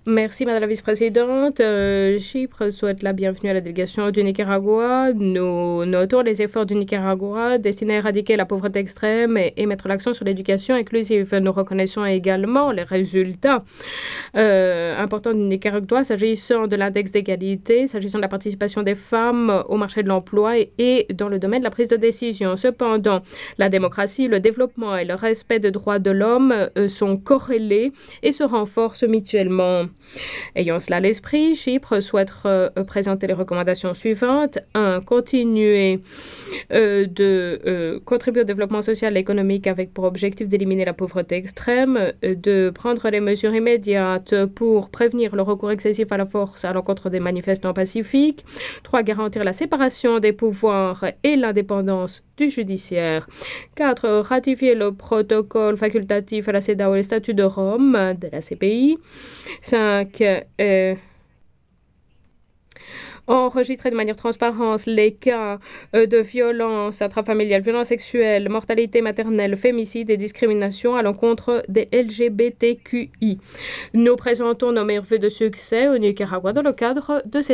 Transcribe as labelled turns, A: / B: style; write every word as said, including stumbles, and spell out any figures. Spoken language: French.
A: Merci, Madame la Vice-présidente. Euh, Chypre souhaite la bienvenue à la délégation du Nicaragua. Nous notons les efforts du Nicaragua destinés à éradiquer la pauvreté extrême et, et mettre l'accent sur l'éducation inclusive. Nous reconnaissons également les résultats euh, importants du Nicaragua s'agissant de l'index d'égalité, s'agissant de la participation des femmes au marché de l'emploi et, et dans le domaine de la prise de décision. Cependant, la démocratie, le développement et le respect des droits de l'homme euh, sont corrélés et se renforcent mutuellement. Ayant cela à l'esprit, Chypre souhaite euh, présenter les recommandations suivantes. un. Continuer euh, de euh, contribuer au développement social et économique avec pour objectif d'éliminer la pauvreté extrême. deux. Prendre les mesures immédiates pour prévenir le recours excessif à la force à l'encontre des manifestants pacifiques. trois. Garantir la séparation des pouvoirs et l'indépendance du judiciaire. quatre. Ratifier le protocole facultatif à la CEDEAO et les statuts de Rome de la C P I. cinq. Euh, enregistrer de manière transparente les cas euh, de violence intrafamiliale, violence sexuelle, mortalité maternelle, fémicide et discrimination à l'encontre des L G B T Q I. Nous présentons nos meilleurs vœux de succès au Nicaragua dans le cadre de cette